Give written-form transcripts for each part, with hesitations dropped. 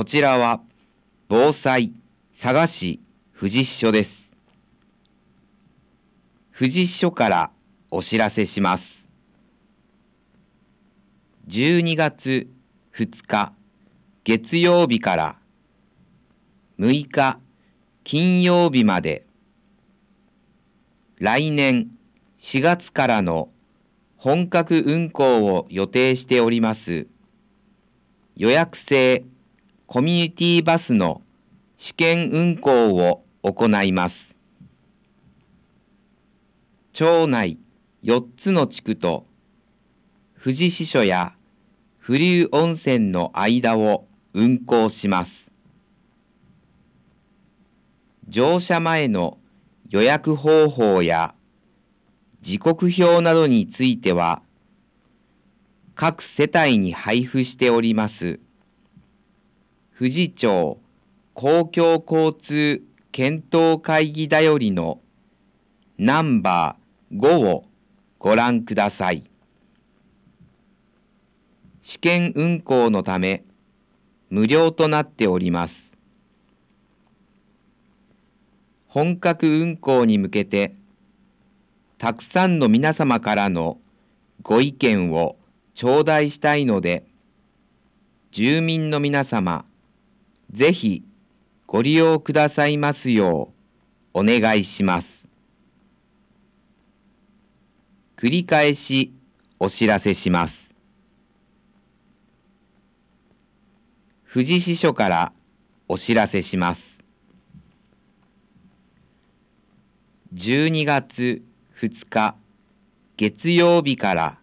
こちらは防災佐賀市富士支所です。富士支所からお知らせします。12月2日月曜日から6日金曜日まで、来年4月からの本格運行を予定しております予約制コミュニティバスの試験運行を行います。町内4つの地区と富士支所や風流温泉の間を運行します。乗車前の予約方法や時刻表などについては各世帯に配布しております富士町公共交通検討会議だよりのナンバー5をご覧ください。試験運行のため無料となっております。本格運行に向けてたくさんの皆様からのご意見を頂戴したいので、住民の皆様、ぜひご利用くださいますようお願いします。繰り返しお知らせします。富士支所からお知らせします。12月2日月曜日から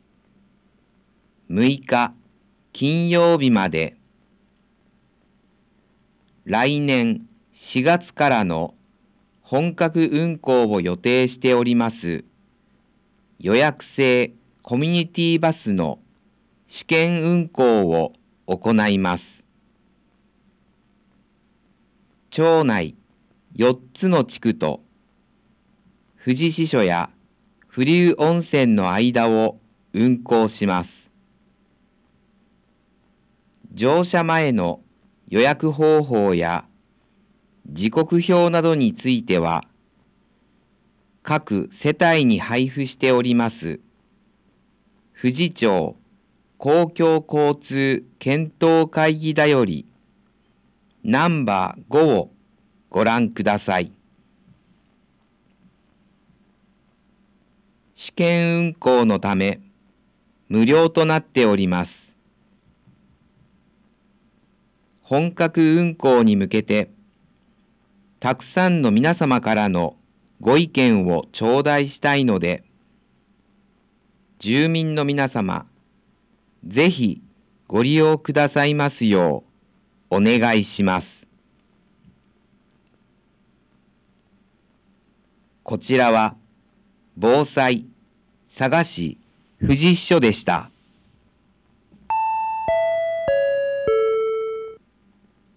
6日金曜日まで、来年4月からの本格運行を予定しております予約制コミュニティバスの試験運行を行います。町内4つの地区と富士支所や風流温泉の間を運行します。乗車前の予約方法や時刻表などについては各世帯に配布しております富士町公共交通検討会議だよりナンバー5をご覧ください。試験運行のため無料となっております。本格運行に向けてたくさんの皆様からのご意見を頂戴したいので、住民の皆様、ぜひご利用くださいますようお願いします。こちらは防災佐賀市富士支所でした。